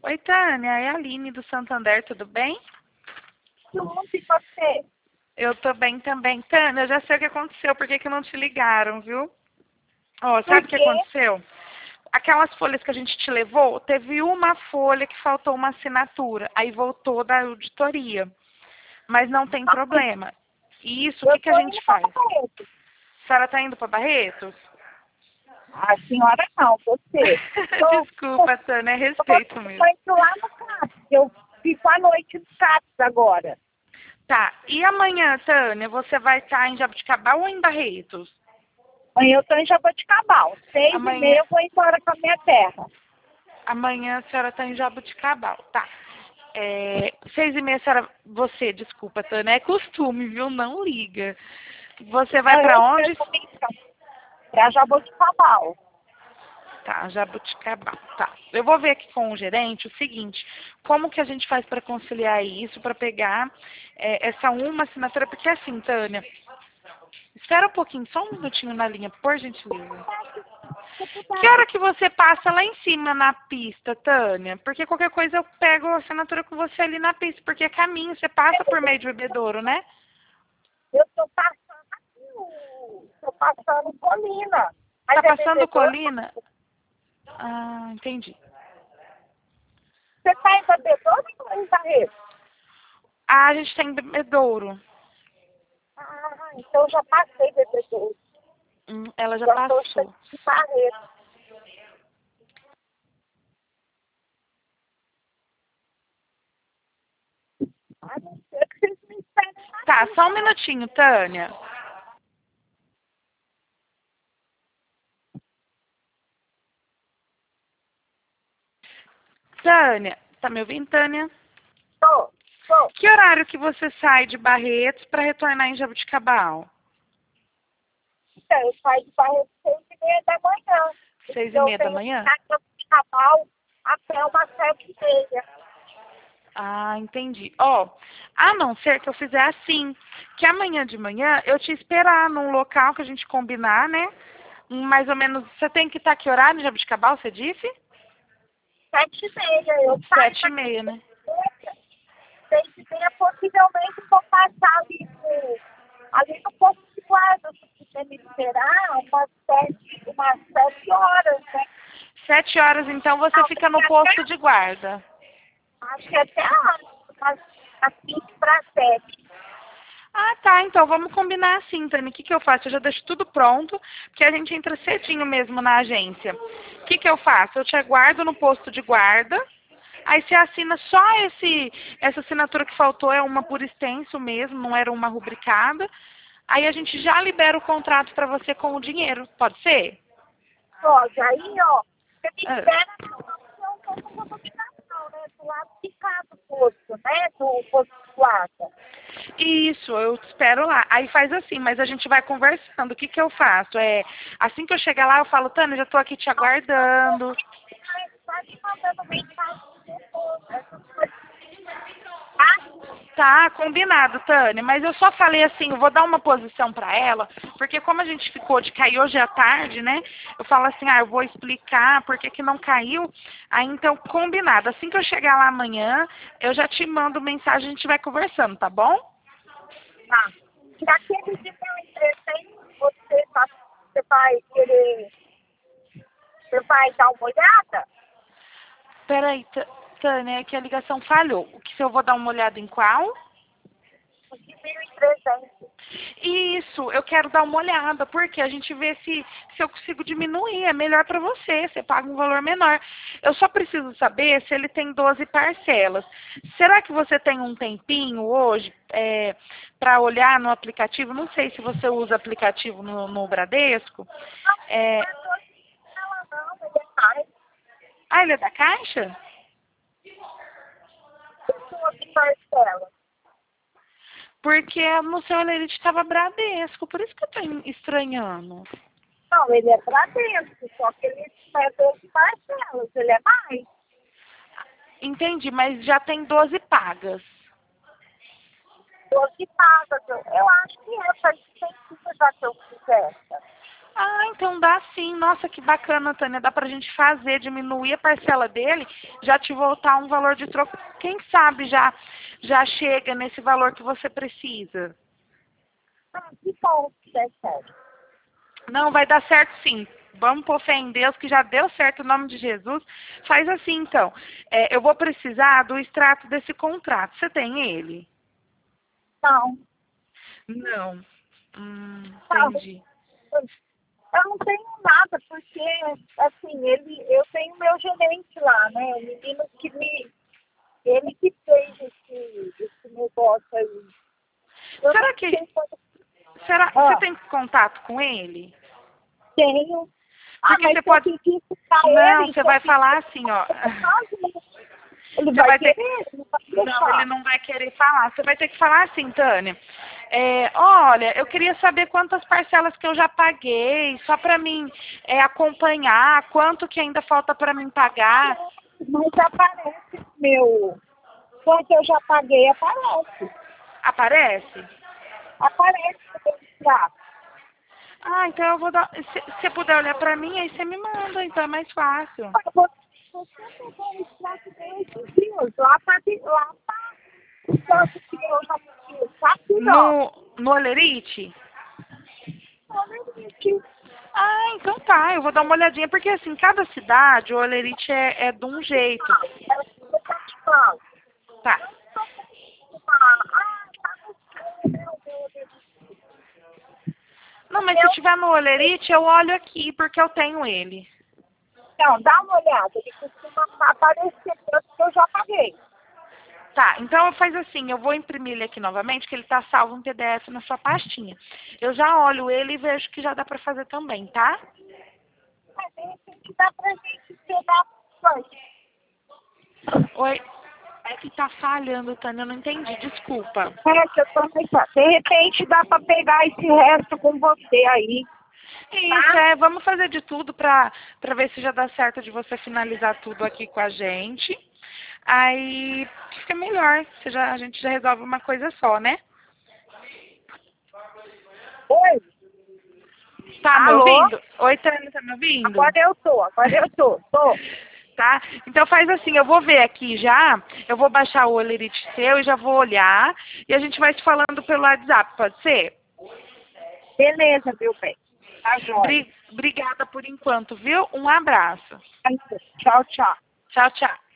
Oi, Tânia, é a Aline do Santander, tudo bem? Tudo e você? Eu tô bem também. Tânia, eu já sei o que aconteceu, por que que não te ligaram, viu? Ó, Por sabe o que quê? aconteceu? Aquelas folhas que a gente te levou, teve uma folha que faltou uma assinatura, aí voltou da auditoria. Mas não tem problema. E isso, o Eu que que a estou gente indo para faz? Barreto. A senhora tá indo para Barretos? A senhora não, você. Desculpa, Tânia, é respeito Eu mesmo. vou indo lá no CAPS. Eu fico à noite no CAPS agora. Tá, e amanhã, Tânia, você vai estar em Jabuticabal ou em Barretos? Amanhã eu estou em Jaboticabal. 6h30 Amanhã, eu vou embora para minha terra. amanhã a senhora está em Jabuticabal, tá. 6h30, a senhora, você, desculpa, Tânia, é costume, viu? Não liga. Você vai Não, para eu onde? quero vir para Jaboticabal. Tá, Jabuticabal, tá. Eu vou ver aqui com o gerente o seguinte, como que a gente faz para conciliar isso, para pegar essa uma assinatura, porque assim, Tânia, espera um pouquinho, só um minutinho na linha, por gentileza. Se Que puder, hora que você passa lá em cima na pista, Tânia? Porque qualquer coisa eu pego a assinatura com você ali na pista, porque é caminho, você passa por meio de bebedouro, né? eu estou passando aqui, estou passando Colina. Tá Mas é passando bebedouro? colina? Ah, entendi. Você está em bebedouro ou em Barreto? Ah, a gente tem bebedouro. Ah, então eu já passei bebedouro. Ela já Já estou passou. em Barreto. A não ser que vocês me esperem Tá, aqui, só um tá? minutinho, Tânia. Tânia, tá me ouvindo, Tânia? Tô, tô. Que horário que você sai de Barretos para retornar em Jabuticabal? Então, eu saio de Barreto 6h30 da manhã. Seis e Então, eu meia da tenho que manhã? ficar de Cabal até umas 7h30. Ah, entendi. Ó, a não ser que eu fizer assim, que amanhã de manhã eu te esperar num local que a gente combinar, né? Mais ou menos, você tem que estar que horário em Jabuticabal, você disse? 7h30. Eu saio 7h30, né? daqui 6h30, possivelmente vou passar ali no posto de guarda. Se você me esperar, umas 7 horas, né? 7 horas, então, você Não, fica no posto de guarda. acho que até umas 5 para 7. Ah, tá. Então vamos combinar assim, Tânia. O que que eu faço? Eu já deixo tudo pronto, porque a gente entra cedinho mesmo na agência. O que que eu faço? Eu te aguardo no posto de guarda. Aí você assina só essa assinatura que faltou, é uma por extenso mesmo, não era uma rubricada. Aí a gente já libera o contrato para você com o dinheiro. Pode ser? Pode. Aí, ó, você me Ah. espera na opção como comunicação, né? Do lado de cá do posto, né? Do posto de guarda. Isso, eu te espero lá. Aí faz assim, mas a gente vai conversando. O que que eu faço? Assim que eu chegar lá, eu falo, Tânia, já tô aqui te aguardando. Vai me mandando mensagem depois, essas coisas. Tá? Tá, combinado, Tânia. Mas eu só falei assim, eu vou dar uma posição para ela, porque como a gente ficou de cair hoje à tarde, né? Eu falo assim, eu vou explicar por que que não caiu. Aí então, combinado. Assim que eu chegar lá amanhã, eu já te mando mensagem, a gente vai conversando, tá bom? Tá. Naquele de meu presente, você vai querer, você vai dar uma olhada? Peraí, Tânia, é que a ligação falhou. O que se eu vou dar uma olhada em qual? O de 1.300. Isso, eu quero dar uma olhada, porque a gente vê se eu consigo diminuir, é melhor para você, você paga um valor menor. Eu só preciso saber se ele tem 12 parcelas. Será que você tem um tempinho hoje para olhar no aplicativo? Não sei se você usa aplicativo no Bradesco. Não, É, mas hoje ela não, ele é mais. ele é da Caixa? Pessoa que parcela. Porque no seu Lerite estava Bradesco, por isso que eu estou estranhando. Não, ele é Bradesco, só que ele é 12 parcelas, ele é mais. Entendi, mas já tem 12 pagas. 12 pagas. Eu acho que faz tempo já que eu fiz essa. Ah, então dá sim. Nossa, que bacana, Tânia. Dá pra gente fazer, diminuir a parcela dele, já te voltar um valor de troco. Quem sabe já chega nesse valor que você precisa. Ah, que bom que der certo. Não, vai dar certo sim. Vamos pôr fé em Deus, que já deu certo em nome de Jesus. Faz assim, então. Eu vou precisar do extrato desse contrato. Você tem ele? Não, Não. não. Entendi. Eu não tenho nada, porque, assim, eu tenho meu gerente lá, né? O menino ele que fez esse negócio aí. Eu Será não que... sei quando. Será, você Ah, tem contato com ele? tenho. Ah, Porque mas você se eu pode... pedir pra Não, ele, você se eu vai pedir falar assim, ó. pra fazer, ele Você vai vai ter... querer, ele não vai Não, ele deixar. não vai querer falar. Você vai ter que falar assim, Tânia. Olha, eu queria saber quantas parcelas que eu já paguei, só para mim acompanhar, quanto que ainda falta para mim pagar. Mas aparece meu. Quanto eu já paguei, aparece. Aparece? Aparece no meu extrato. Ah, então eu vou dar. Se você puder olhar para mim, aí você me manda, então é mais fácil. Você pegou o extrato dele esses dias. Lá tá o tanto que eu já fiz. Tá aqui, ó. No Olerite? Realmente. Ah, então tá, eu vou dar uma olhadinha, porque assim, cada cidade, o Olerite é de um jeito. Era que você tá te falando. Tá. Tá no meu. Não, mas se tiver no Olerite, eu olho aqui, porque eu tenho ele. Não, dá uma olhada. Ele costuma aparecer tanto que eu já paguei. Tá, então faz assim, eu vou imprimir ele aqui novamente, que ele tá salvo em PDF na sua pastinha. Eu já olho ele e vejo que já dá pra fazer também, tá? Mas de repente dá pra gente pegar coisa. Oi, é que tá falhando, Tânia, eu não entendi, desculpa. É, que eu tô pensando. De repente dá pra pegar esse resto com você aí. Isso, Tá? vamos fazer de tudo pra ver se já dá certo de você finalizar tudo aqui com a gente. Aí fica melhor, a gente já resolve uma coisa só, né? Oi? Tá me Alô? ouvindo? Oi, Tânia, tá me ouvindo? Agora eu tô. Tá? Então faz assim, eu vou ver aqui já, eu vou baixar o Olerite seu e já vou olhar, e a gente vai se falando pelo WhatsApp, pode ser? Beleza, meu bem. Tá jóia. Obrigada por enquanto, viu? Um abraço. Tchau, tchau. Tchau, tchau.